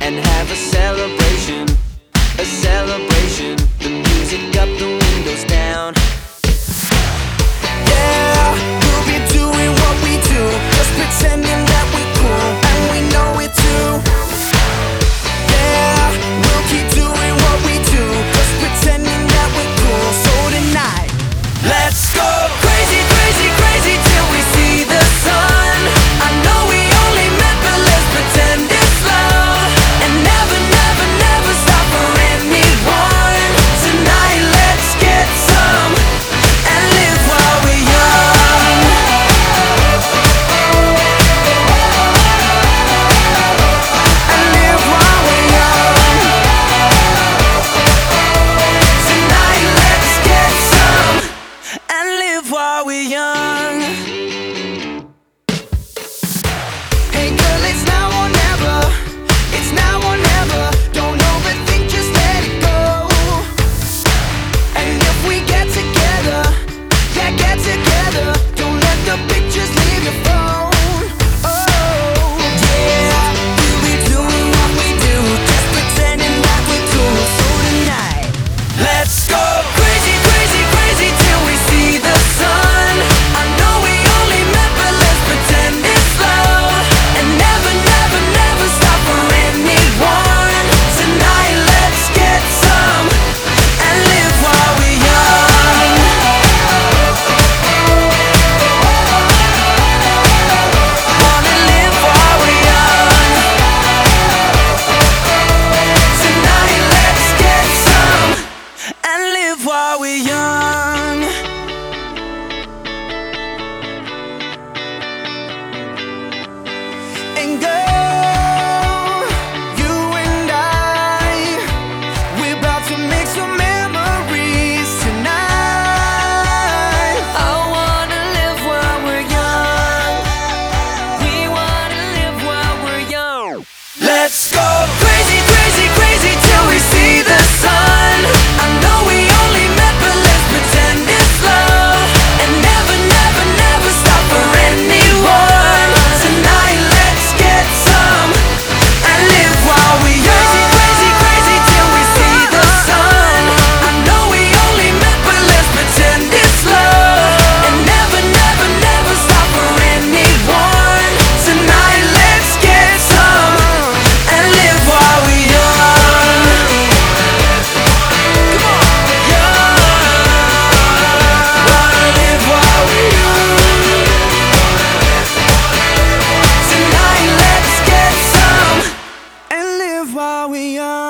and have a celebration, a celebration. The music up, the windows down. Yeah, we'll be doing what we do, just pretending that we're cool, and we know it too. Yeah, we'll keep doing what we do, just pretending that we're cool. So tonight, let's go crazy, crazy, crazy till we see the sun. I know we only met, but let's pretend it's love, and never, never, never stop for anyone. Tonight, let's get some and live while we're young. And live while we're young. Tonight, let's get some and live while we're young. Hey girl, it's now or never. It's now or never. Don't overthink, just let it go. And if we get together, yeah, get together. Don't let the pictures leave your phone. Oh, yeah, we'll be doing what we do, just pretending that we're cool. So tonight, let's go crazy, crazy, crazy till we see the sun. I know we only met, but let's pretend it's love, and never, never, never stop for anyone. Tonight, let's get some and live while we're young. Wanna live while we're young. Tonight, let's get some and live while we're young. And girl, you and we're about to make some memories tonight. I wanna live while we're young. We wanna live while we're young. Let's go crazy, crazy, crazy till we see the sun. I know we only met, but let's pretend it's love, and never, never, never stop for anyone. Tonight, let's get some and live while we young. Crazy, crazy, crazy till we see the sun. I know we only met, but let's pretend it's love, and never, never, never stop for anyone. Tonight, let's get some and live while we young. Come on, young. Wanna live while we young. Tonight, let's get some and live while we young.